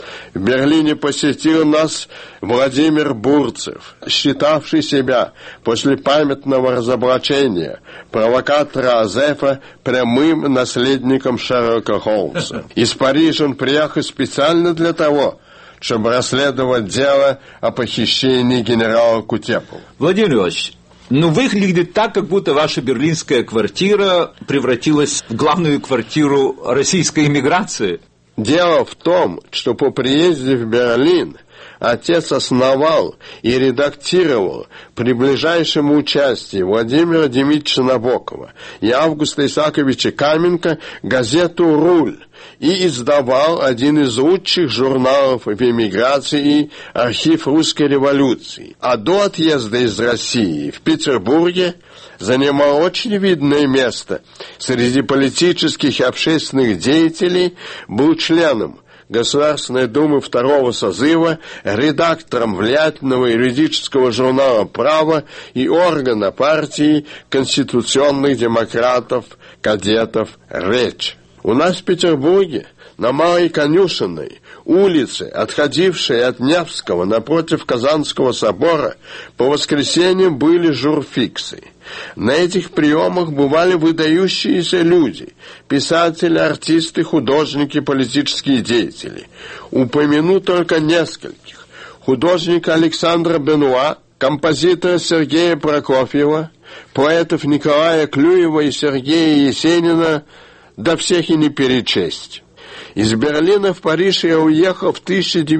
[SPEAKER 6] В Берлине посетил нас Владимир Бурцев, считавший себя после памятного разоблачения провокатора Азефа прямым наследником Шерлока Холмса. Из Парижа он приехал специально для того, чтобы расследовать дело о похищении генерала Кутепова.
[SPEAKER 5] Владимир Иванович, выглядит так, как будто ваша берлинская квартира превратилась в главную квартиру российской эмиграции.
[SPEAKER 6] Дело в том, что по приезде в Берлин отец основал и редактировал при ближайшем участии Владимира Дмитриевича Набокова и Августа Исааковича Каменко газету «Руль» и издавал один из лучших журналов в эмиграции «Архив русской революции». А до отъезда из России в Петербурге занимал очень видное место среди политических и общественных деятелей, был членом Государственной Думы второго созыва, редактором влиятельного юридического журнала «Право» и органа партии конституционных демократов, кадетов «Речь». У нас в Петербурге на Малой Конюшенной улице, отходившей от Невского напротив Казанского собора, по воскресеньям были журфиксы. На этих приемах бывали выдающиеся люди, писатели, артисты, художники, политические деятели. Упомяну только нескольких. Художника Александра Бенуа, композитора Сергея Прокофьева, поэтов Николая Клюева и Сергея Есенина, да всех и не перечесть. Из Берлина в Париж я уехал в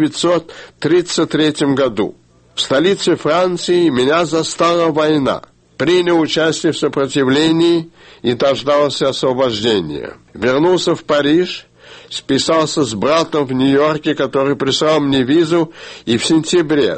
[SPEAKER 6] 1933 году. В столице Франции меня застала война. Принял участие в сопротивлении и дождался освобождения. Вернулся в Париж, списался с братом в Нью-Йорке, который прислал мне визу, и в сентябре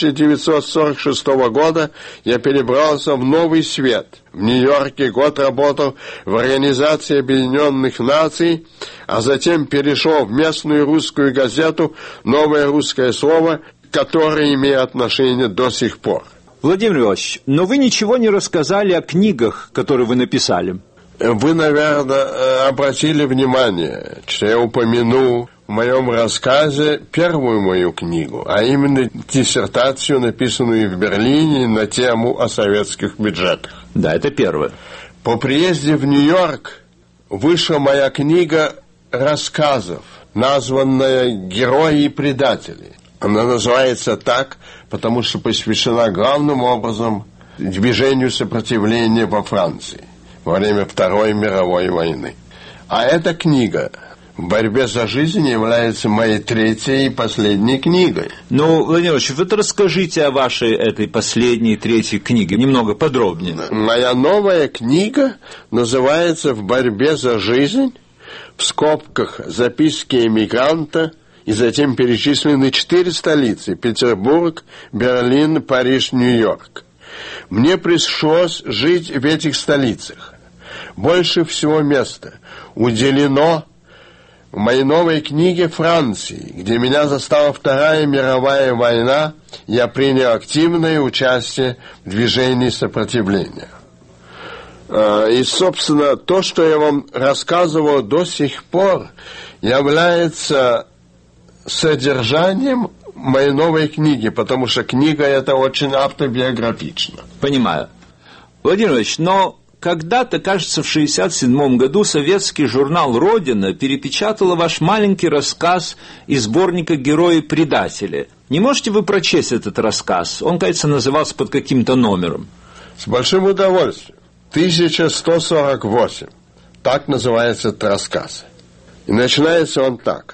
[SPEAKER 6] 1946 года я перебрался в Новый Свет. В Нью-Йорке год работал в Организации Объединенных Наций, а затем перешел в местную русскую газету «Новое русское слово», которое имеет отношение до сих пор.
[SPEAKER 5] Владимир Иванович, но вы ничего не рассказали о книгах, которые вы написали.
[SPEAKER 6] Вы, наверное, обратили внимание, что я упомяну в моем рассказе первую мою книгу, а именно диссертацию, написанную в Берлине на тему о советских бюджетах.
[SPEAKER 5] Да, это первое.
[SPEAKER 6] По приезде в Нью-Йорк вышла моя книга рассказов, названная «Герои и предатели». Она называется так, потому что посвящена главным образом движению сопротивления во Франции во время Второй мировой войны. А эта книга «В борьбе за жизнь» является моей третьей и последней книгой.
[SPEAKER 5] Ну, Владимир Ильич, вот расскажите о вашей этой последней, третьей книге немного подробнее.
[SPEAKER 6] Моя новая книга называется «В борьбе за жизнь», в скобках «Записки эмигранта», и затем перечислены 4 столицы – Петербург, Берлин, Париж, Нью-Йорк. Мне пришлось жить в этих столицах. Больше всего места уделено в моей новой книге Франции, где меня застала Вторая мировая война, я принял активное участие в движении сопротивления. И, собственно, то, что я вам рассказывал до сих пор, является содержанием моей новой книги, потому что книга эта очень автобиографична.
[SPEAKER 5] Понимаю. Владимир Ильич, но когда-то, кажется, в 1967 году советский журнал «Родина» перепечатала ваш маленький рассказ из сборника «Герои-предатели». Не можете вы прочесть этот рассказ? Он, кажется, назывался под каким-то номером.
[SPEAKER 6] С большим удовольствием. 1148. Так называется этот рассказ. И начинается он так.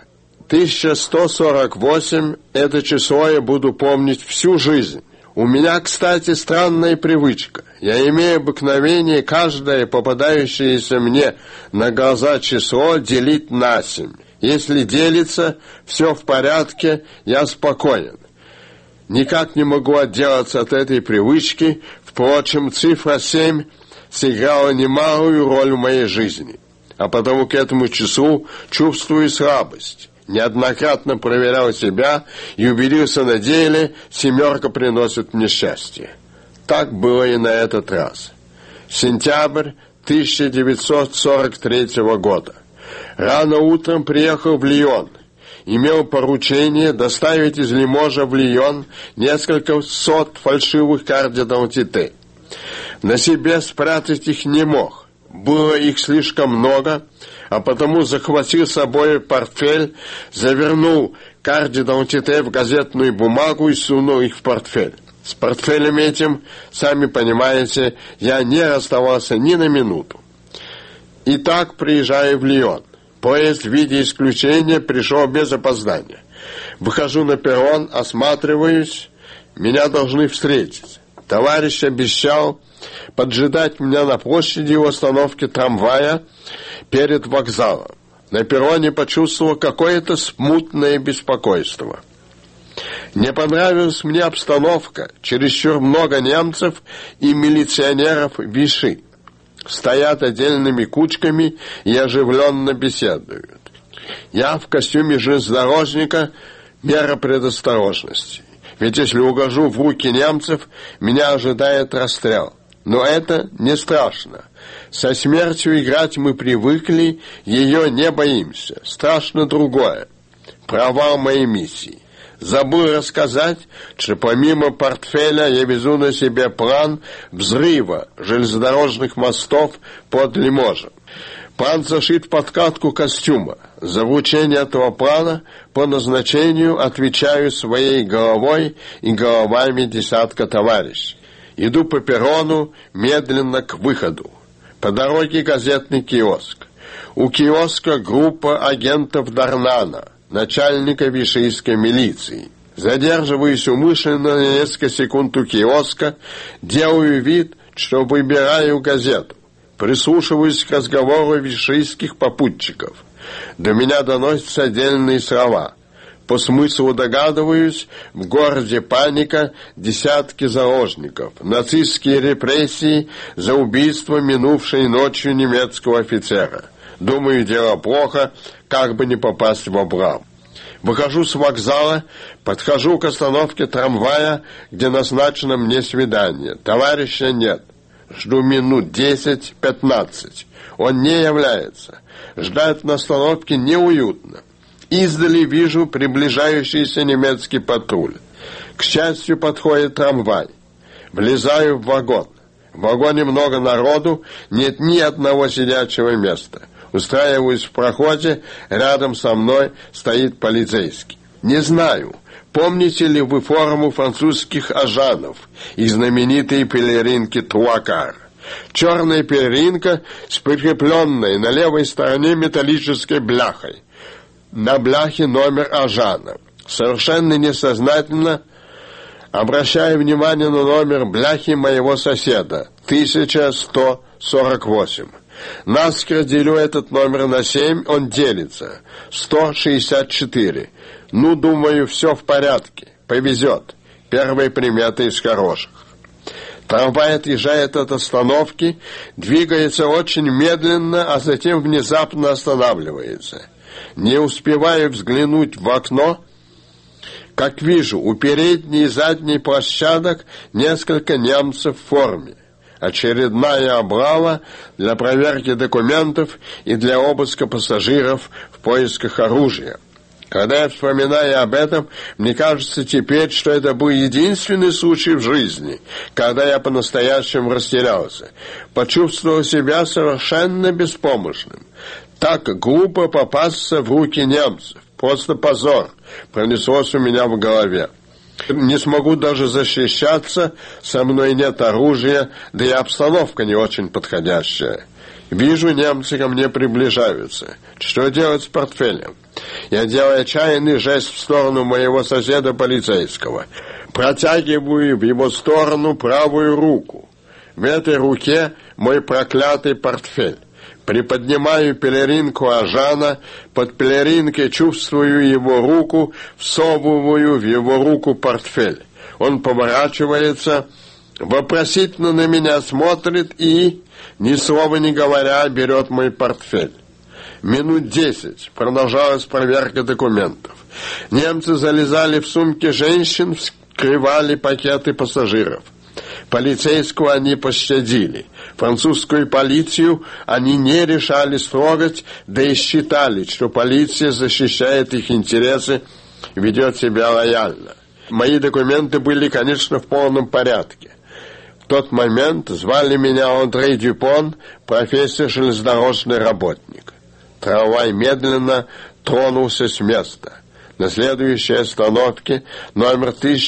[SPEAKER 6] 1148 – это число я буду помнить всю жизнь. У меня, кстати, странная привычка. Я имею обыкновение каждое попадающееся мне на глаза число делить на 7. Если делится, все в порядке, я спокоен. Никак не могу отделаться от этой привычки. Впрочем, цифра 7 сыграла немалую роль в моей жизни. А потому к этому числу чувствую слабость. Неоднократно проверял себя и убедился на деле, 7 приносит мне счастье. Так было и на этот раз. Сентябрь 1943 года. Рано утром приехал в Лион. Имел поручение доставить из Лиможа в Лион несколько сот фальшивых карт д'идентité. На себе спрятать их не мог. Было их слишком много, а потому захватил с собой портфель, завернул карты д'идентité в газетную бумагу и сунул их в портфель. С портфелем этим, сами понимаете, я не расставался ни на минуту. И так приезжаю в Лион. Поезд в виде исключения пришел без опоздания. Выхожу на перрон, осматриваюсь, меня должны встретить. Товарищ обещал поджидать меня на площади у остановки трамвая перед вокзалом. На перроне почувствовал какое-то смутное беспокойство. Не понравилась мне обстановка, чересчур много немцев и милиционеров Виши. Стоят отдельными кучками и оживленно беседуют. Я в костюме железнодорожника — мера предосторожности. Ведь если угожу в руки немцев, меня ожидает расстрел. Но это не страшно. Со смертью играть мы привыкли, ее не боимся. Страшно другое. Провал моей миссии. Забыл рассказать, что помимо портфеля я везу на себе план взрыва железнодорожных мостов под Лиможем. План зашит в подкладку костюма. За вручение этого плана по назначению отвечаю своей головой и головами десятка товарищей. Иду по перрону медленно к выходу. По дороге газетный киоск. У киоска группа агентов Дарнана, начальника вишийской милиции. Задерживаюсь умышленно на несколько секунд у киоска, делаю вид, что выбираю газету. Прислушиваюсь к разговору вишийских попутчиков. До меня доносятся отдельные слова. По смыслу догадываюсь, в городе паника, десятки заложников, нацистские репрессии за убийство минувшей ночью немецкого офицера. Думаю, дело плохо, как бы не попасть в облаву. Выхожу с вокзала, подхожу к остановке трамвая, где назначено мне свидание. Товарища нет. Жду минут 10-15. Он не является. Ждать на остановке неуютно. Издали вижу приближающийся немецкий патруль. К счастью, подходит трамвай. Влезаю в вагон. В вагоне много народу, нет ни одного сидячего места. Устраиваюсь в проходе, рядом со мной стоит полицейский. Не знаю, помните ли вы форму французских ажанов и знаменитые пелеринки Туакар? Черная пелеринка с прикрепленной на левой стороне металлической бляхой. На бляхе номер ажана. Совершенно несознательно обращаю внимание на номер бляхи моего соседа. 1148. Наскоро делю этот номер на 7, он делится. 164. Ну, думаю, все в порядке. Повезет. Первая примета из хороших. Трамвай отъезжает от остановки, двигается очень медленно, а затем внезапно останавливается. Не успеваю взглянуть в окно, как вижу, у передней и задней площадок несколько немцев в форме. Очередная облава для проверки документов и для обыска пассажиров в поисках оружия. Когда я вспоминаю об этом, мне кажется теперь, что это был единственный случай в жизни, когда я по-настоящему растерялся. Почувствовал себя совершенно беспомощным. Так глупо попасться в руки немцев. Просто позор пронеслось у меня в голове. Не смогу даже защищаться, со мной нет оружия, да и обстановка не очень подходящая. Вижу, немцы ко мне приближаются. Что делать с портфелем? Я делаю отчаянный жест в сторону моего соседа полицейского. Протягиваю в его сторону правую руку. В этой руке мой проклятый портфель. Приподнимаю пелеринку ажана, под пелеринкой чувствую его руку, всовываю в его руку портфель. Он поворачивается, вопросительно на меня смотрит и, ни слова не говоря, берет мой портфель. Минут 10 продолжалась проверка документов. Немцы залезали в сумки женщин, вскрывали пакеты пассажиров. Полицейского они пощадили. Французскую полицию они не решались трогать, да и считали, что полиция защищает их интересы, ведет себя лояльно. Мои документы были, конечно, в полном порядке. В тот момент звали меня Андре Дюпон, профессор железнодорожный работник. Трамвай медленно тронулся с места. На следующей остановке номер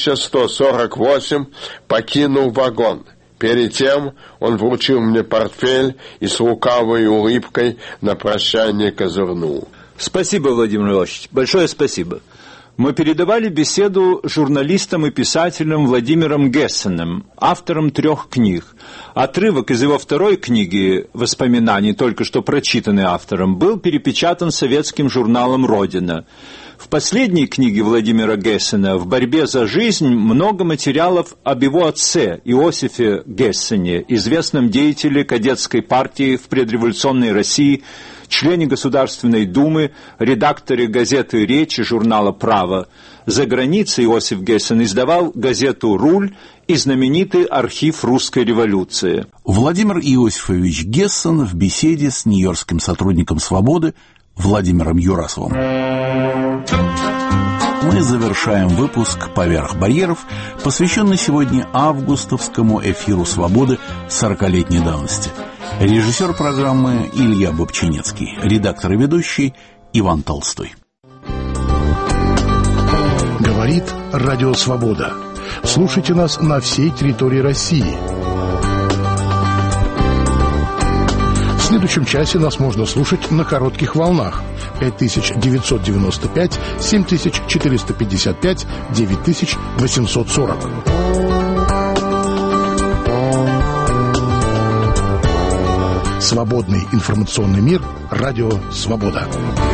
[SPEAKER 6] 1148 покинул вагон. Перед тем он вручил мне портфель и с лукавой улыбкой на прощание козырнул.
[SPEAKER 5] Спасибо, Владимир Иванович. Большое спасибо. Мы передавали беседу журналистом и писателем Владимиром Гессеном, автором 3 книг. Отрывок из его 2 книги «Воспоминаний», только что прочитанный автором, был перепечатан советским журналом «Родина». В последней книге Владимира Гессена «В борьбе за жизнь» много материалов об его отце Иосифе Гессене, известном деятеле кадетской партии в предреволюционной России члене Государственной Думы, редакторе газеты «Речь» и журнала «Право». За границей Иосиф Гессен издавал газету «Руль» и знаменитый архив русской революции.
[SPEAKER 1] Владимир Иосифович Гессен в беседе с нью-йоркским сотрудником «Свободы» Владимиром Юрасовым. Мы завершаем выпуск «Поверх барьеров», посвященный сегодня августовскому эфиру «Свободы» 40-летней давности. Режиссер программы Илья Бобчинецкий, редактор и ведущий Иван Толстой.
[SPEAKER 7] Говорит Радио Свобода. Слушайте нас на всей территории России. В следующем часе нас можно слушать на коротких волнах 5995, 7455, 9840. Свободный информационный мир. Радио Свобода.